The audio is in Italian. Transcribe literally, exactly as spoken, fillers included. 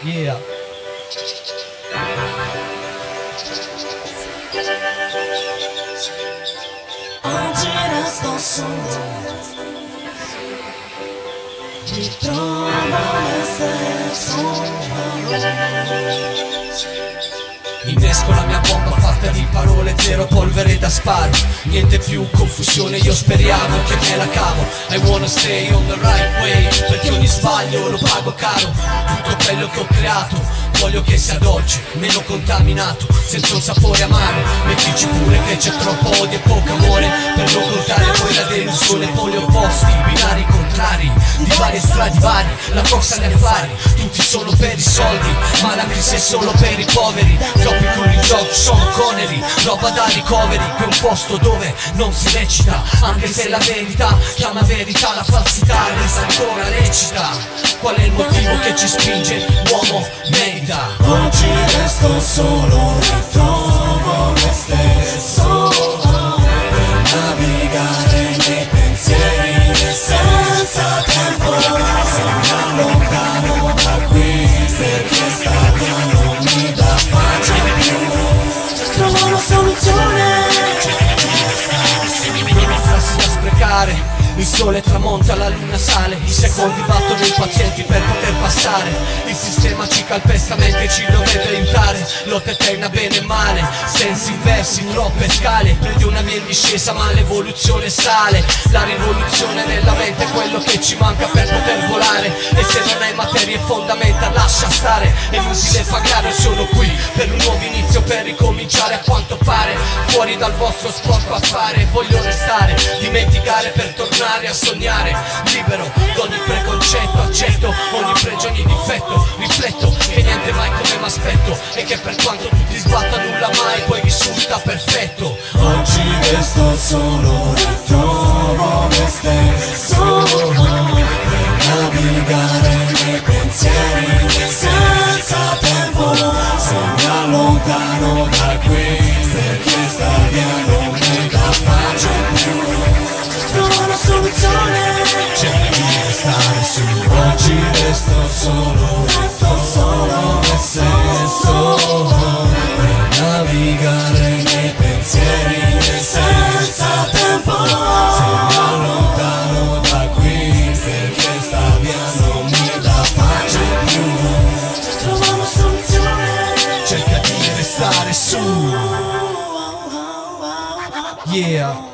Yeah. Oggi resto solo, ritrovo me stesso. Innesco la mia bomba fatta di parole, zero polvere da sparo. Niente più confusione, io speriamo che me la cavo. I wanna stay on the right way, perché ogni sbaglio lo pago caro. Tutto quello che ho creato voglio che sia dolce, meno contaminato, senza un sapore amaro. Mettici pure che c'è troppo odio e poco amore, per non contare poi la delusione. Poli opposti, binari contrari, di vari stradivari, la corsa agli affari. Tutti solo per i soldi, ma la crisi è solo per i poveri. Troppi con il gioco, sono Connery, roba da recovery. Che è un posto dove non si recita, anche se la verità chiama verità, la falsità resta ancora lecita. Qual è il motivo che ci spinge? L'uomo merita. Oggi resto solo, ritrovo me stesso, per navigare nei pensieri senza tempo. Se mi allontano da qui, perché sta via non mi dà pace più. Trovo una soluzione. Non frasi da sprecare, il sole tramonta, la luna sale, i secondi battono impazienti per poter passare. Il sistema ci calpesta mentre ci dovrebbe aiutare. Lotta eterna bene e male, sensi inversi, troppe scale. Prendi una via in discesa ma l'evoluzione sale. La rivoluzione nella mente è quello che ci manca per poter volare. E se non hai materie fondamenta lascia stare. È inutile pagare, sono qui per un nuovo inizio, per ricominciare a quanto pare. Fuori dal vostro sporco affare, voglio restare, dimenticare per tornare a sognare. Libero d'ogni preconcetto, accetto ogni pregio, ogni difetto. Rifletto che niente mai come m'aspetto, e che per quanto tu ti sbatta nulla mai poi risulta perfetto. Oggi resto solo, ritrovo me stesso, per navigare nei pensieri senza tempo. Se mi allontano da qui, perché sta via non mi dà pace più. Trovo una soluzione, cerco di restare su. Oggi resto solo, resto solo me stesso, per navigare nei pensieri senza tempo. Se mi allontano da qui, perché sta via non mi dà pace più. Trovo una soluzione, Cerca di restare su. Yeah.